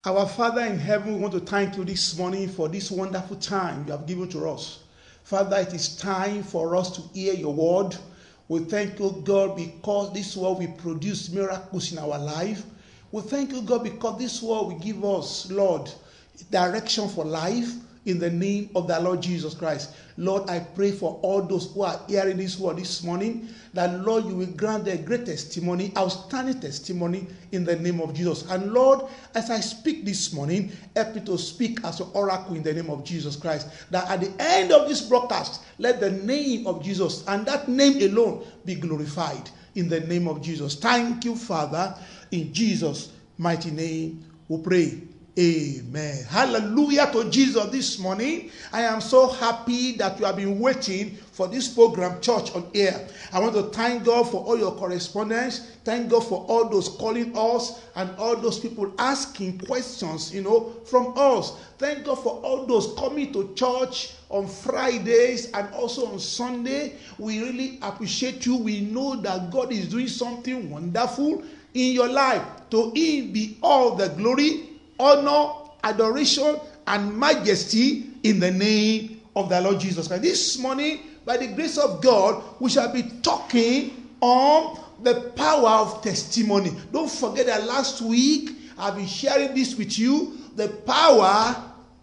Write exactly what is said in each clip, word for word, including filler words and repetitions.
Our Father in heaven, we want to thank you this morning for this wonderful time you have given to us. Father, it is time for us to hear your word. We thank you, God, because this word will produce miracles in our life. We thank you, God, because this word will give us, Lord, direction for life in the name of the Lord Jesus Christ. Lord, I pray for all those who are hearing this word this morning, that, Lord, you will grant them great testimony, outstanding testimony in the name of Jesus. And, Lord, as I speak this morning, help me to speak as an oracle in the name of Jesus Christ, that at the end of this broadcast, let the name of Jesus and that name alone be glorified in the name of Jesus. Thank you, Father. In Jesus' mighty name we pray. Amen. Hallelujah to Jesus this morning. I am so happy that you have been waiting for this program, Church on Air. I want to thank God for all your correspondence. Thank God for all those calling us and all those people asking questions, you know, from us. Thank God for all those coming to church on Fridays and also on Sunday. We really appreciate you. We know that God is doing something wonderful in your life. To Him be all the glory, honor, adoration, and majesty in the name of the Lord Jesus Christ. This morning, by the grace of God, we shall be talking on the power of testimony. Don't forget that last week I've been sharing this with you, the power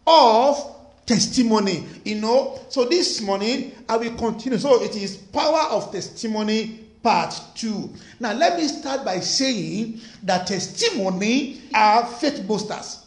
of testimony. You know, so this morning I will continue. So it is power of testimony part two. Now let me start by saying that testimony are faith boosters.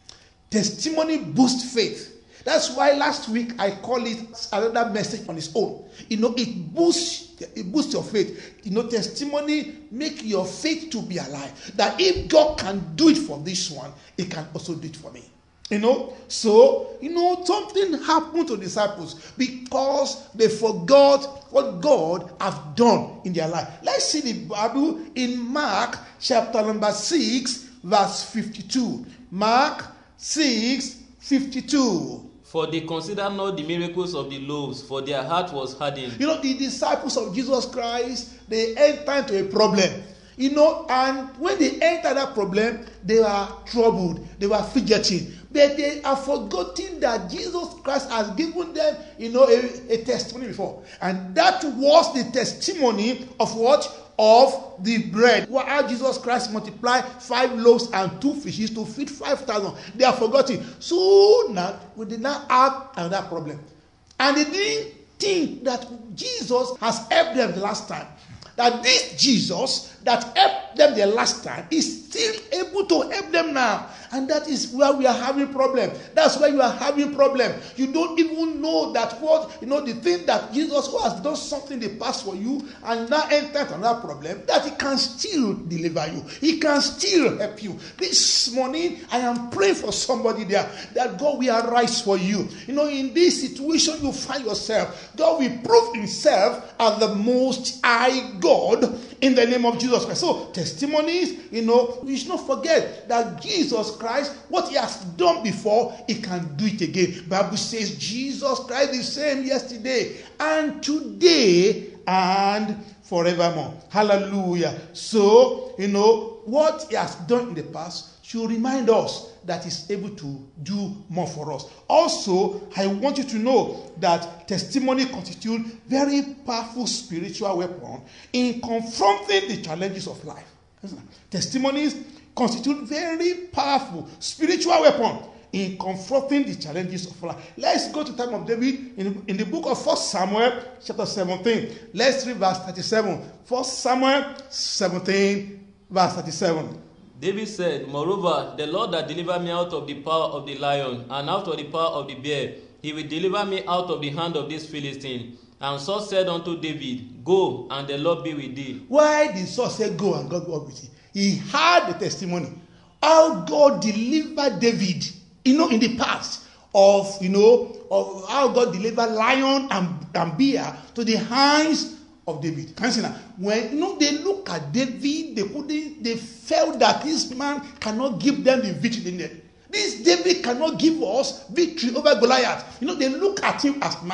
Testimony boosts faith. That's why last week I call it another message on its own. You know, it boosts it boosts your faith. You know, testimony make your faith to be alive. That if God can do it for this one, He can also do it for me. You know, so, you know, something happened to disciples because they forgot what God have done in their life. Let's see the Bible in Mark chapter number six, verse fifty-two. Mark six, fifty-two. For they consider not the miracles of the loaves, for their heart was hardened. You know, the disciples of Jesus Christ, they enter into a problem. You know, and when they enter that problem, they were troubled, they were fidgeting. But they have forgotten that Jesus Christ has given them, you know, a, a testimony before. And that was the testimony of what? Of the bread. How Jesus Christ multiplied five loaves and two fishes to feed five thousand. They are forgotten. So now, we did not have another problem. And they didn't think that Jesus has helped them the last time. That this Jesus that helped them the last time is still able to help them now. And that is where we are having problem. That's where you are having problem. You don't even know that what, you know, the thing that Jesus who has done something in the past for you and now entered another problem, that He can still deliver you. He can still help you. This morning, I am praying for somebody there that God will arise for you. You know, in this situation you find yourself, God will prove Himself as the most high God in the name of Jesus Christ. So, testimonies, you know, we should not forget that Jesus Christ, what He has done before, He can do it again. Bible says Jesus Christ is the same yesterday and today and forevermore. Hallelujah. So, you know, what He has done in the past should remind us that He's able to do more for us. Also, I want you to know that testimony constitutes very powerful spiritual weapon in confronting the challenges of life. Testimonies constitute very powerful spiritual weapon in confronting the challenges of life. Let's go to time of David in, in the book of First Samuel chapter seventeen. Let's read verse thirty-seven. First Samuel seventeen, verse thirty-seven. David said, Moreover, the Lord that delivered me out of the power of the lion and out of the power of the bear, He will deliver me out of the hand of this Philistine. And Saul said unto David, Go, and the Lord be with thee. Why did Saul say go and God be with thee? He had the testimony how God delivered David, you know, in the past of, you know, of how God delivered lion and, and bear to the hands of David. Can you see now? When, you know, they look at David, they couldn't, they felt that this man cannot give them the victory they needed. This David cannot give us victory over Goliath. You know, they look at him as man.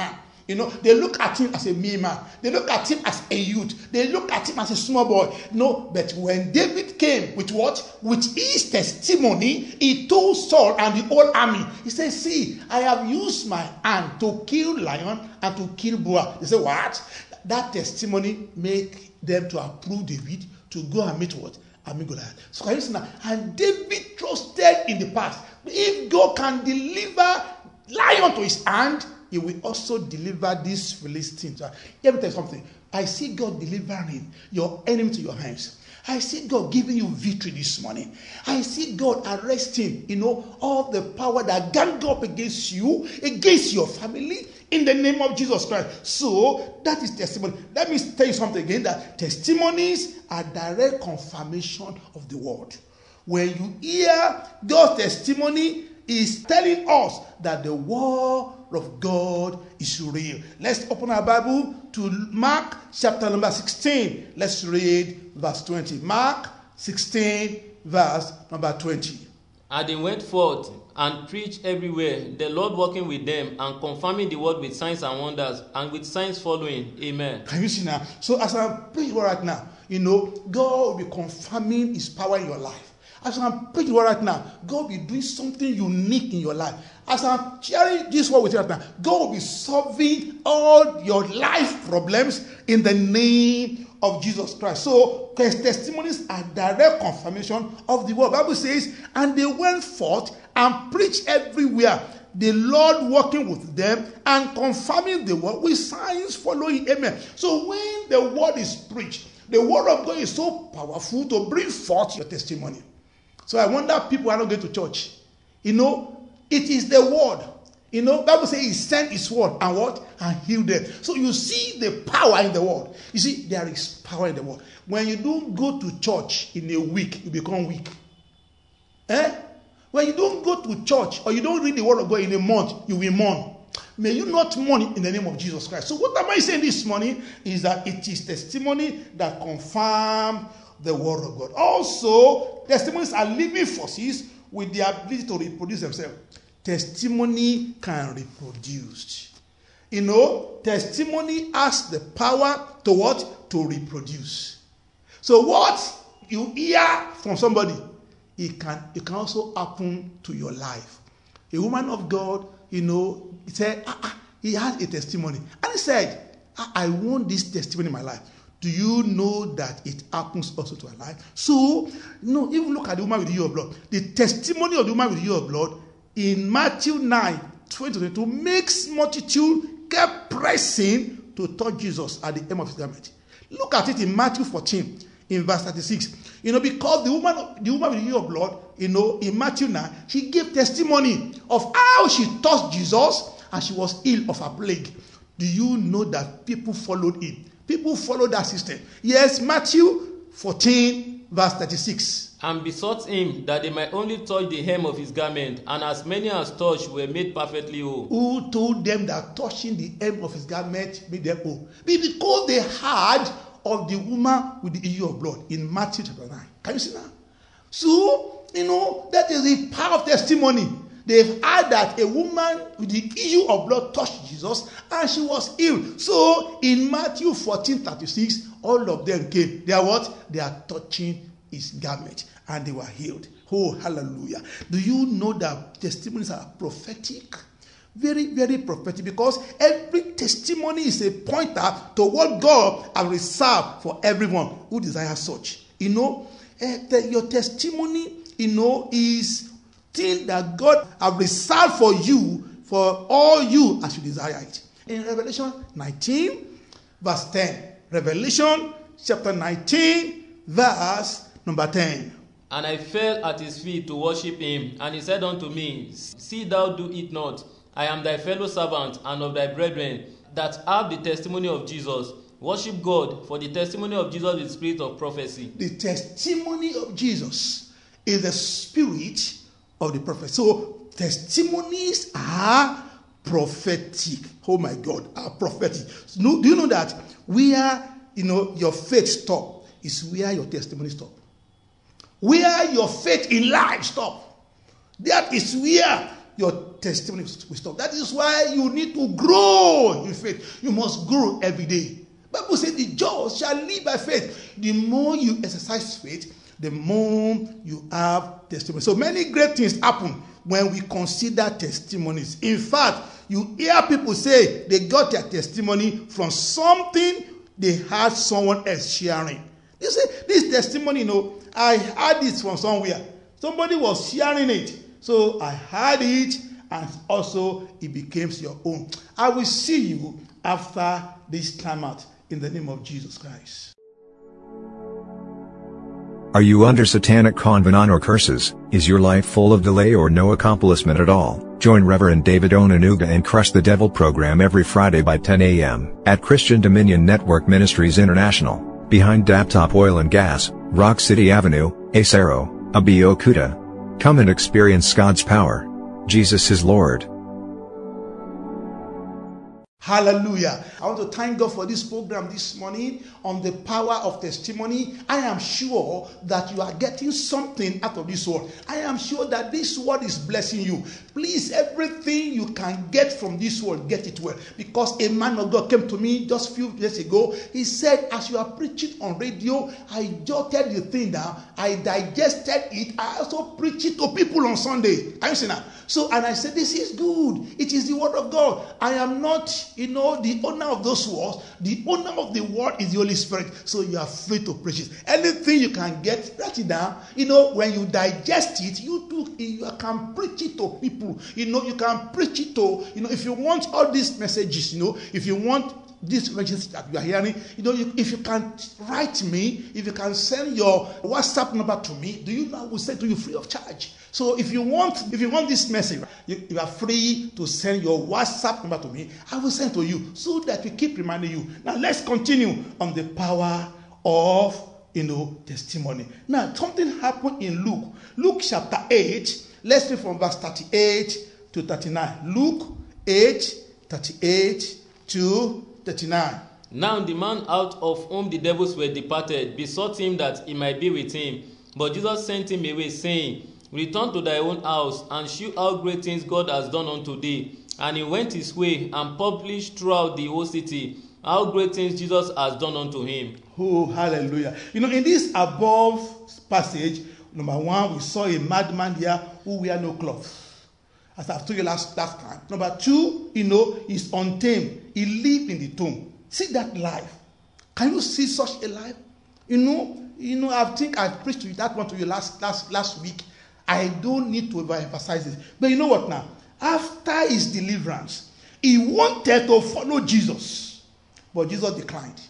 You know, they look at him as a mere man. They look at him as a youth. They look at him as a small boy. No, but when David came with what? With his testimony, he told Saul and the whole army, he said, see, I have used my hand to kill lion and to kill boar. They said, what? That testimony make them to approve David to go and meet what? And meet Goliath. So can you see now? And David trusted in the past. If God can deliver lion to his hand, he will also deliver these Philistines. Let me tell you something. I see God delivering your enemy to your hands. I see God giving you victory this morning. I see God arresting, you know, all the power that gang up against you, against your family, in the name of Jesus Christ. So, that is testimony. Let me tell you something again, that testimonies are direct confirmation of the word. When you hear God's testimony, is telling us that the word of God is real. Let's open our Bible to Mark chapter number sixteen. Let's read verse twenty. Mark sixteen, verse number twenty. And they went forth and preached everywhere, the Lord working with them and confirming the word with signs and wonders, and with signs following. Amen. Can you see now? So as I'm preaching right now, you know, God will be confirming his power in your life. As I'm preaching right now, God will be doing something unique in your life. As I'm sharing this word with you right now, God will be solving all your life problems in the name of Jesus Christ. So, testimonies are direct confirmation of the word. The Bible says, and they went forth and preached everywhere, the Lord working with them and confirming the word with signs following. Amen. So, when the word is preached, the word of God is so powerful to bring forth your testimony. So I wonder people are not going to church. You know, it is the word. You know, Bible says he sent his word and what? And healed them. So you see the power in the word. You see, there is power in the word. When you don't go to church in a week, you become weak. Eh? When you don't go to church or you don't read the word of God in a month, you will mourn. May you not mourn in the name of Jesus Christ. So what am I saying this morning is that it is testimony that confirms the word of God. Also, testimonies are living forces with the ability to reproduce themselves. Testimony can reproduce. You know, testimony has the power to what? To reproduce. So what you hear from somebody, it can, it can also happen to your life. A woman of God, you know, he said, ah, ah, he had a testimony. And he said, ah, I want this testimony in my life. Do you know that it happens also to our life? So, you know, even look at the woman with the issue of blood. The testimony of the woman with the issue of blood in Matthew nine, twenty to twenty-two makes multitude kept pressing to touch Jesus at the hem of his garment. Look at it in Matthew fourteen, in verse thirty-six. You know, because the woman, the woman with the issue of blood, you know, in Matthew nine, she gave testimony of how she touched Jesus and she was ill of a plague. Do you know that people followed him? People follow that system. Yes, Matthew fourteen, verse thirty-six. And besought him that they might only touch the hem of his garment, and as many as touched were made perfectly whole. Who told them that touching the hem of his garment made them whole? Because they heard of the woman with the issue of blood in Matthew chapter nine. Can you see that? So, you know, that is the power of testimony. They've heard that a woman with the issue of blood touched Jesus and she was healed. So in Matthew fourteen thirty-six, all of them came. They are what? They are touching his garment and they were healed. Oh, hallelujah. Do you know that testimonies are prophetic? Very, very prophetic, because every testimony is a pointer to what God has reserved for everyone who desires such. You know, uh, the, your testimony, you know, is thing that God have reserved for you, for all you as you desire it. In Revelation nineteen, verse ten. Revelation chapter nineteen, verse number ten. And I fell at his feet to worship him, and he said unto me, See thou do it not. I am thy fellow servant and of thy brethren that have the testimony of Jesus. Worship God, for the testimony of Jesus is the spirit of prophecy. The testimony of Jesus is the spirit of the prophet. So testimonies are prophetic. Oh my God, are prophetic. So, do you know that where, you know, your faith stop is where your testimony stop? Where your faith in life stop, that is where your testimony will stop. That is why you need to grow in faith. You must grow every day. Bible says the just shall live by faith. The more you exercise faith, the more you have testimony. So many great things happen when we consider testimonies. In fact, you hear people say they got their testimony from something they had someone else sharing. You say, this testimony, you know, I heard it from somewhere. Somebody was sharing it. So I heard it, and also it became your own. I will see you after this time out in the name of Jesus Christ. Are you under satanic covenant or curses? Is your life full of delay or no accomplishment at all? Join Reverend David Onanuga and Crush the Devil program every Friday by ten a.m. at Christian Dominion Network Ministries International, behind Daptop Oil and Gas, Rock City Avenue, Acero, Abeokuta. Come and experience God's power. Jesus is Lord. Hallelujah. I want to thank God for this program this morning on the power of testimony. I am sure that you are getting something out of this word. I am sure that this word is blessing you. Please, everything you can get from this word, get it well. Because a man of God came to me just a few days ago. He said, as you are preaching on radio, I jotted the thing down. I digested it. I also preach it to people on Sunday. Are you seeing that? So, and I said, this is good. It is the word of God. I am not, you know, the owner of those words. The owner of the word is the Holy Spirit. So you are free to preach it. Anything you can get, write it down. You know, when you digest it, you too, you can preach it to people. You know, you can preach it to, you know, if you want all these messages, you know, if you want these messages that you are hearing, you know, you, if you can write me, if you can send your WhatsApp number to me, do you know I will send to you free of charge. So if you want, if you want this message, you, you are free to send your WhatsApp number to me. I will send to you so that we keep reminding you. Now let's continue on the power of, you know, testimony. Now something happened in Luke, Luke chapter eight. Let's read from verse thirty-eight to thirty-nine. Luke eight, thirty-eight to thirty-nine. Now the man out of whom the devils were departed besought him that he might be with him. But Jesus sent him away, saying, Return to thy own house, and shew how great things God has done unto thee. And he went his way, and published throughout the whole city how great things Jesus has done unto him. Oh, hallelujah. You know, in this above passage, number one, we saw a madman here who wear no clothes, as I've told you last, last time. Number two, you know, he's untamed. He lived in the tomb. See that life. Can you see such a life? You know, you know, I think I preached to you that one to you last last last week. I don't need to overemphasize this. But you know what now? After his deliverance, he wanted to follow Jesus. But Jesus declined.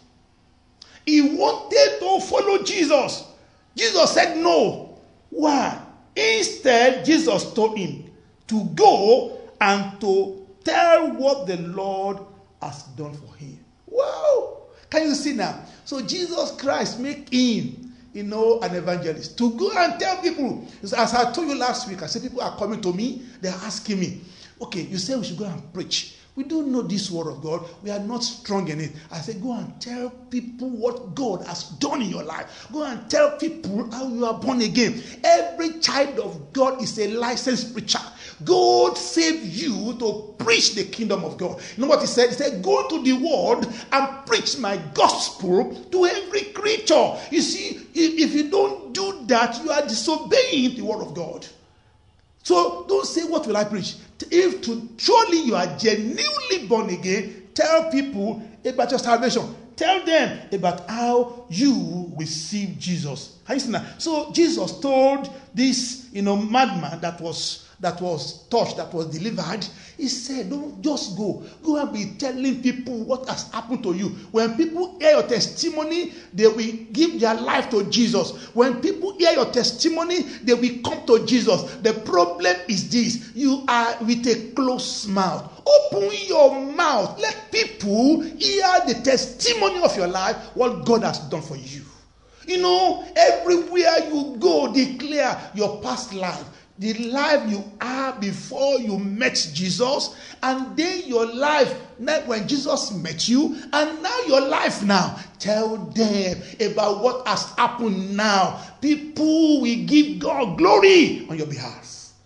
He wanted to follow Jesus. Jesus said no. Why? Instead, Jesus told him to go and to tell what the Lord has done for him. Wow! Can you see now? So Jesus Christ make him, you know, an evangelist, to go and tell people. As I told you last week, I said people are coming to me, they're asking me, okay, you say we should go and preach. We don't know this word of God. We are not strong in it. I said, go and tell people what God has done in your life. Go and tell people how you are born again. Every child of God is a licensed preacher. God saved you to preach the kingdom of God. You know what he said? He said, go to the world and preach my gospel to every creature. You see, if you don't do that, you are disobeying the word of God. So don't say, what will I preach? If to truly you are genuinely born again, tell people about your salvation. Tell them about how you receive Jesus. Have you seen that? So Jesus told this, you know, madman that was that was touched, that was delivered. He said, don't just go. Go and be telling people what has happened to you. When people hear your testimony, they will give their life to Jesus. When people hear your testimony, they will come to Jesus. The problem is this. You are with a closed mouth. Open your mouth. Let people hear the testimony of your life, what God has done for you. You know, everywhere you go, declare your past life. The life you are before you met Jesus, and then your life when Jesus met you, and now your life now. Tell them about what has happened now. People will give God glory on your behalf.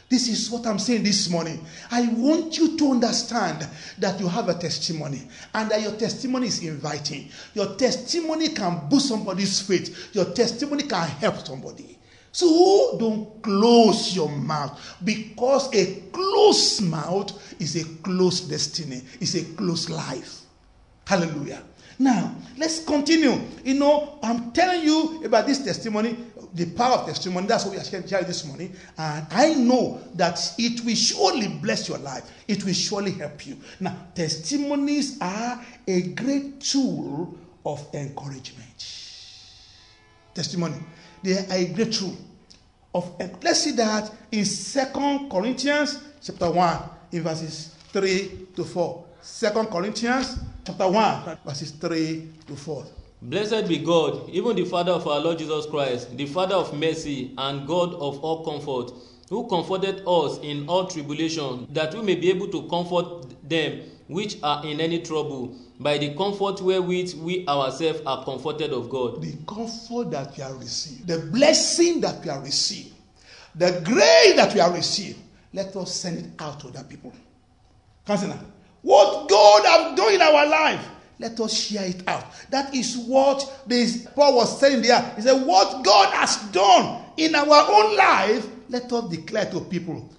This is what I'm saying this morning. I want you to understand that you have a testimony and that your testimony is inviting. Your testimony can boost somebody's faith. Your testimony can help somebody. So don't close your mouth, because a closed mouth is a closed destiny. It's a closed life. Hallelujah. Now, let's continue. You know, I'm telling you about this testimony, the power of testimony. That's what we are sharing this morning. And I know that it will surely bless your life. It will surely help you. Now, testimonies are a great tool of encouragement. Testimony. They are a great tool of, let's see that in Second Corinthians chapter one, in verses three to four. Second Corinthians chapter one, verses three to four. Blessed be God, even the Father of our Lord Jesus Christ, the Father of mercy and God of all comfort, who comforted us in all tribulation, that we may be able to comfort them which are in any trouble, by the comfort wherewith we ourselves are comforted of God. The comfort that we have received, the blessing that we have received, the grace that we have received, let us send it out to other people. Consider what God has done in our life. Let us share it out. That is what this Paul was saying there. He said, what God has done in our own life, let us declare to people,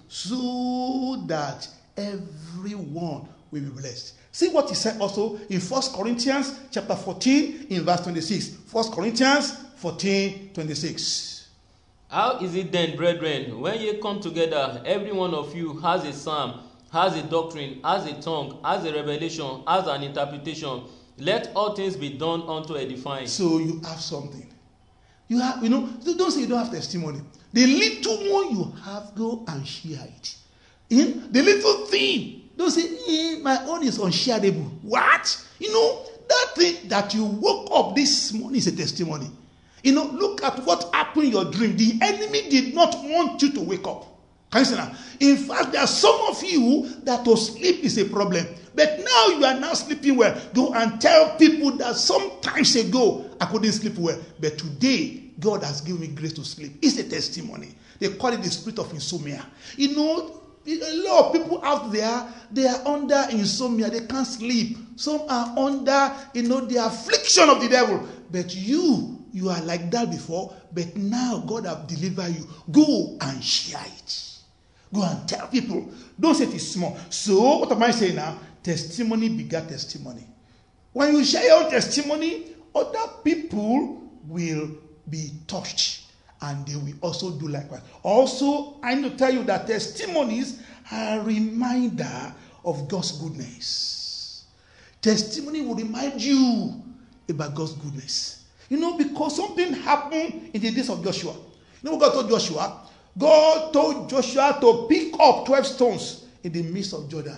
so that everyone will be blessed. See what he said also in First Corinthians chapter fourteen, in verse twenty-six. First Corinthians fourteen, twenty-six. How is it then, brethren, when ye come together, every one of you has a psalm, has a doctrine, has a tongue, has a revelation, has an interpretation? Let all things be done unto edifying. So you have something. You have, you know, don't say you don't have testimony. The little one you have, go and share it. In the little thing, don't say, eh, my own is unshareable. What? You know, that thing that you woke up this morning is a testimony. You know, look at what happened in your dream. The enemy did not want you to wake up. Can you see that? In fact, there are some of you that to sleep is a problem. But now you are now sleeping well. Go and tell people that some times ago I couldn't sleep well. But today, God has given me grace to sleep. It's a testimony. They call it the spirit of insomnia. You know, a lot of people out there, they are under insomnia. They can't sleep. Some are under, you know, the affliction of the devil. But you, you are like that before. But now God has delivered you. Go and share it. Go and tell people. Don't say it is small. So, what am I saying now? Testimony begat testimony. When you share your testimony, other people will be touched. And they will also do likewise. Also, I need to tell you that testimonies are a reminder of God's goodness. Testimony will remind you about God's goodness. You know, because something happened in the days of Joshua. You know what God told Joshua? God told Joshua to pick up twelve stones in the midst of Jordan,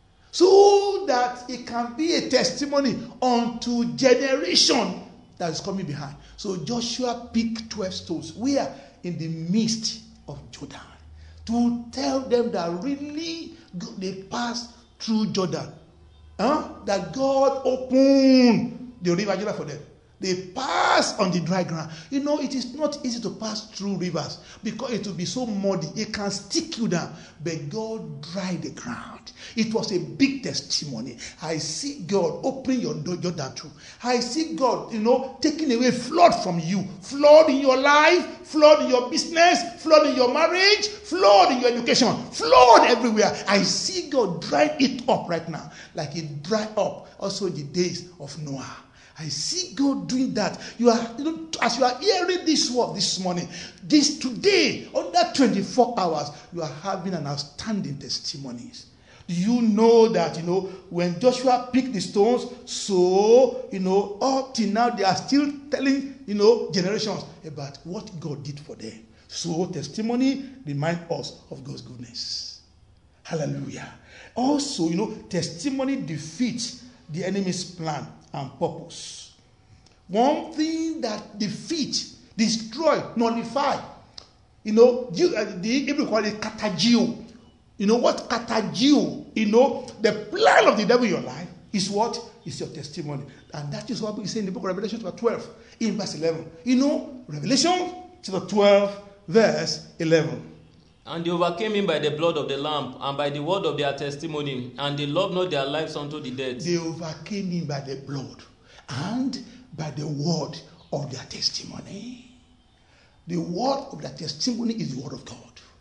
so that it can be a testimony unto generation that is coming behind. So Joshua picked twelve stones. We are in the midst of Jordan, to tell them that really they passed through Jordan. Huh? That God opened the river Jordan for them. They pass on the dry ground. You know, it is not easy to pass through rivers because it will be so muddy. It can stick you down. But God dried the ground. It was a big testimony. I see God opening your door, Jordan too. I see God, you know, taking away flood from you. Flood in your life, flood in your business, flood in your marriage, flood in your education, flood everywhere. I see God drying it up right now, like it dried up also in the days of Noah. I see God doing that. You are, you know, as you are hearing this word this morning, this today, under twenty-four hours, you are having an outstanding testimonies. Do you know that, you know, when Joshua picked the stones, so, you know, up till now, they are still telling, you know, generations about what God did for them. So testimony reminds us of God's goodness. Hallelujah. Also, you know, testimony defeats the enemy's plan and purpose. One thing that defeats, destroy, nullify, you know, the Hebrew call it katagio. You know what katagio? You know, the plan of the devil in your life is what? Is your testimony. And that is what we say in the book of Revelation chapter twelve, in verse eleven. You know, Revelation chapter twelve, verse eleven. And they overcame him by the blood of the Lamb and by the word of their testimony, and they loved not their lives unto the death. They overcame him by the blood and by the word of their testimony. The word of their testimony is the word of God.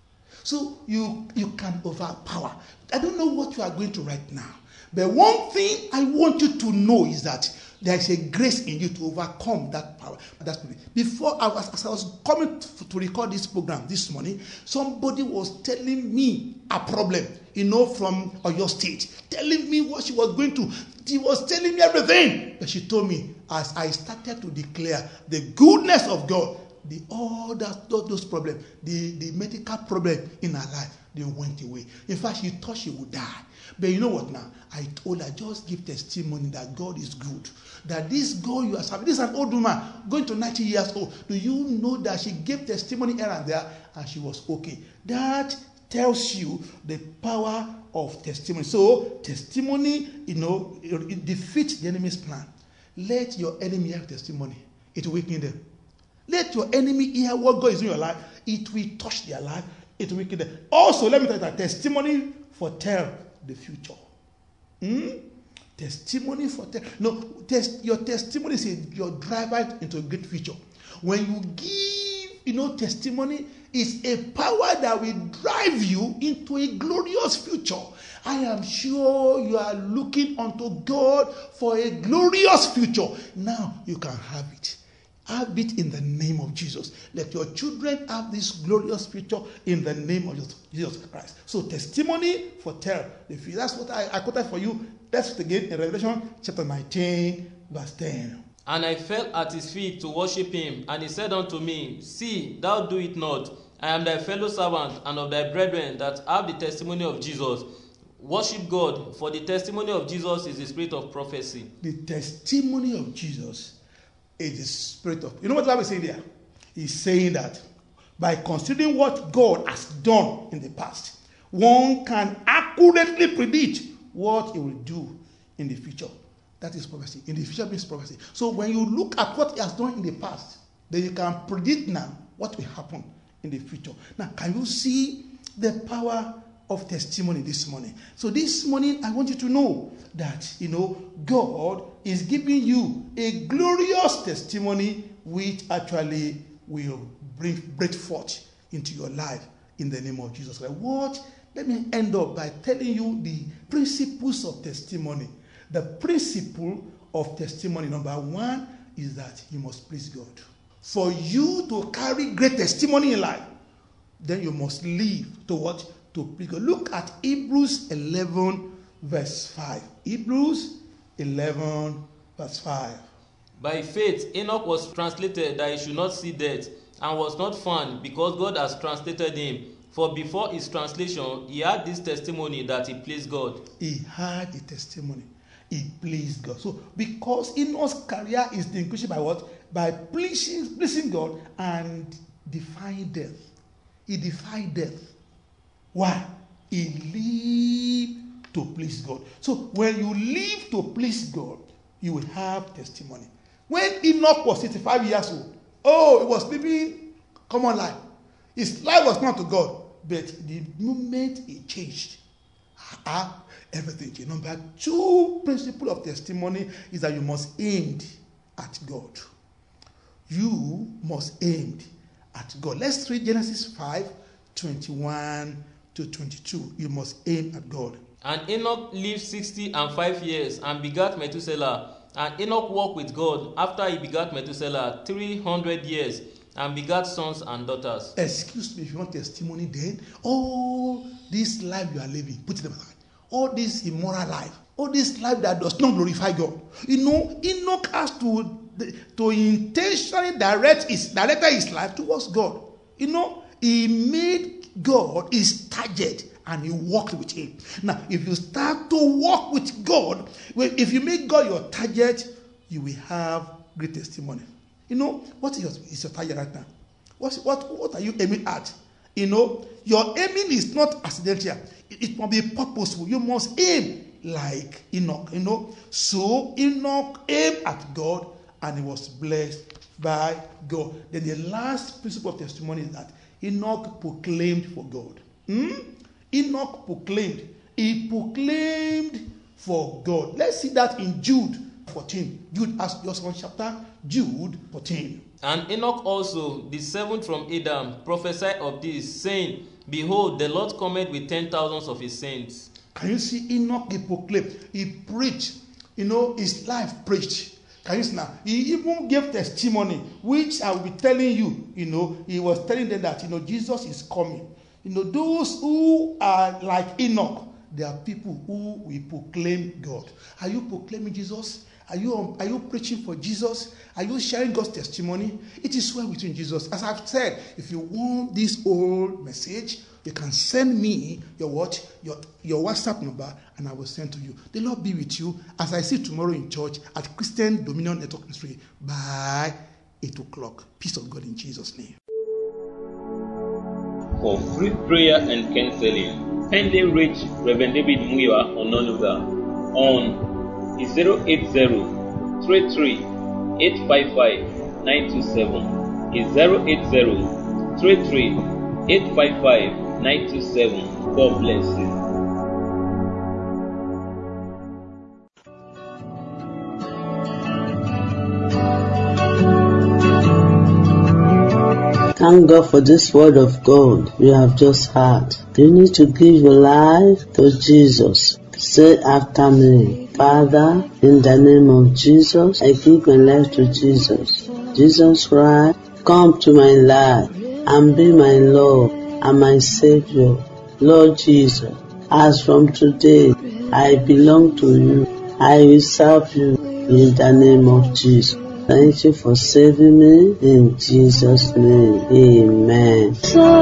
So you, you can overpower. I don't know what you are going to right now. But one thing I want you to know is that there is a grace in you to overcome that power. That Before I was, as I was coming to, to record this program this morning, somebody was telling me a problem, you know, from Oyo State, telling me what she was going to. She was telling me everything. But she told me, as I started to declare the goodness of God, the all that those problems, the, the medical problem in her life, they went away. In fact, she thought she would die. But you know what now? I told her, just give testimony that God is good. That this girl you are serving, this is an old woman going to ninety years old. Do you know that she gave testimony here and there and she was okay? That tells you the power of testimony. So, testimony, you know, it, it defeats the enemy's plan. Let your enemy have testimony. It will weaken them. Let your enemy hear what God is doing in your life. It will touch their life. It will weaken them. Also, let me tell you that testimony foretell the future. Hmm? Testimony foretell. No, test, your testimony is a, your driver into a great future. When you give, you know, testimony is a power that will drive you into a glorious future. I am sure you are looking unto God for a glorious future. Now you can have it. Have it in the name of Jesus. Let your children have this glorious future in the name of Jesus Christ. So testimony foretell the future. That's what I, I quoted for you. That's it again in Revelation chapter nineteen, verse ten. And I fell at his feet to worship him, and he said unto me, See, thou do it not. I am thy fellow servant and of thy brethren that have the testimony of Jesus. Worship God, for the testimony of Jesus is the spirit of prophecy. The testimony of Jesus is the spirit of... You know what the Bible is saying there? He's saying that by considering what God has done in the past, one can accurately predict what he will do in the future. That is prophecy. In the future means prophecy. So when you look at what he has done in the past, then you can predict now what will happen in the future. Now, can you see the power of testimony this morning? So this morning, I want you to know that, you know, God is giving you a glorious testimony which actually will bring break forth into your life in the name of Jesus Christ. What? Let me end up by telling you the principles of testimony. The principle of testimony, number one, is that you must please God. For you to carry great testimony in life, then you must live to what? To please God. Look at Hebrews eleven, verse five. Hebrews eleven, verse five. By faith, Enoch was translated that he should not see death, and was not found, because God has translated him. For before his translation, he had this testimony that he pleased God. He had a testimony. He pleased God. So, because Enoch's career is distinguished by what? By pleasing, pleasing God and defying death. He defied death. Why? He lived to please God. So, when you live to please God, you will have testimony. When Enoch was eighty-five years old, oh, he was living common life. His life was not to God. But the moment he changed, ah, everything changed. Number two principle of testimony is that you must aim at God. You must aim at God. Let's read Genesis five, twenty-one to twenty-two. You must aim at God. And Enoch lived sixty and five years and begat Methuselah. And Enoch walked with God after he begat Methuselah three hundred years, and begat sons and daughters. Excuse me, if you want testimony then, all this life you are living, put it aside. All this immoral life, all this life that does not glorify God. You know, Enoch has to, to intentionally direct his, direct his life towards God. You know, he made God his target and he walked with him. Now, if you start to walk with God, if you make God your target, you will have great testimony. You know, what is your, is your target right now? What's, what, what are you aiming at? You know, your aiming is not accidental. It, it must be purposeful. You must aim like Enoch, you know. So Enoch aimed at God and he was blessed by God. Then the last principle of testimony is that Enoch proclaimed for God. Hmm? Enoch proclaimed. He proclaimed for God. Let's see that in Jude fourteen. Jude, as just one chapter, Jude fourteen. And Enoch also, the seventh from Adam, prophesied of this, saying, Behold, the Lord cometh with ten thousands of his saints. Can you see Enoch? He proclaimed. He preached. You know, his life preached. Can you see now? He even gave testimony, which I will be telling you. You know, he was telling them that, you know, Jesus is coming. You know, those who are like Enoch, they are people who will proclaim God. Are you proclaiming Jesus? Are you, are you preaching for Jesus? Are you sharing God's testimony? It is well between Jesus. As I've said, if you want this old message, you can send me your what? Your, your WhatsApp number, and I will send to you. The Lord be with you as I see you tomorrow in church at Christian Dominion Network Ministry by eight o'clock. Peace of God in Jesus' name. For free prayer and counseling, kindly reach Reverend David Muyiwa Ononuga on zero eight zero, three three, eight five five, nine two seven. Is zero eight zero, three three, eight five five, nine two seven. God bless you. Thank God for this word of God you have just heard. You need to give your life to Jesus. Say after me, Father, in the name of Jesus, I give my life to Jesus. Jesus Christ, come to my life and be my Lord and my Savior. Lord Jesus, as from today, I belong to you. I will serve you in the name of Jesus. Thank you for saving me in Jesus' name. Amen.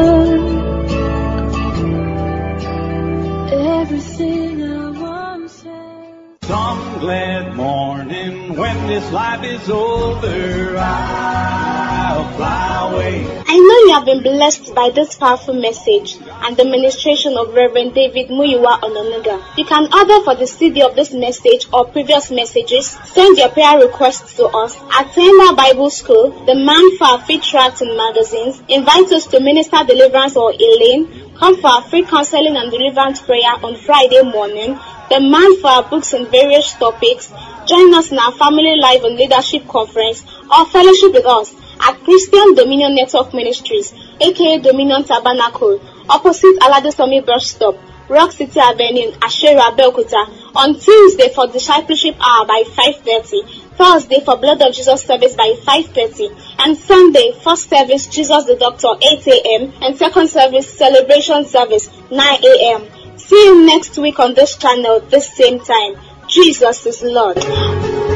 Everything I want to say. Some glad morning when this life is over, I'll fly away. I know you have been blessed by this powerful message and the ministration of Reverend David Muyiwa Ononuga. You can order for the C D of this message or previous messages. Send your prayer requests to us. Attend our Bible school, the Man for Our Feet tracts and magazines. Invite us to minister deliverance or healing. Come for our free counseling and deliverance prayer on Friday morning. The Man for Our books on various topics. Join us in our Family Life and Leadership Conference or fellowship with us at Christian Dominion Network Ministries, aka Dominion Tabernacle, opposite Aladesomi Bus Stop, Rock City Avenue, Ashera, Abeokuta, on Tuesday for Discipleship Hour by five thirty, Thursday for Blood of Jesus service by five thirty, and Sunday, first service Jesus the Doctor eight a.m. and second service Celebration service nine a.m. See you next week on this channel, this same time. Jesus is Lord.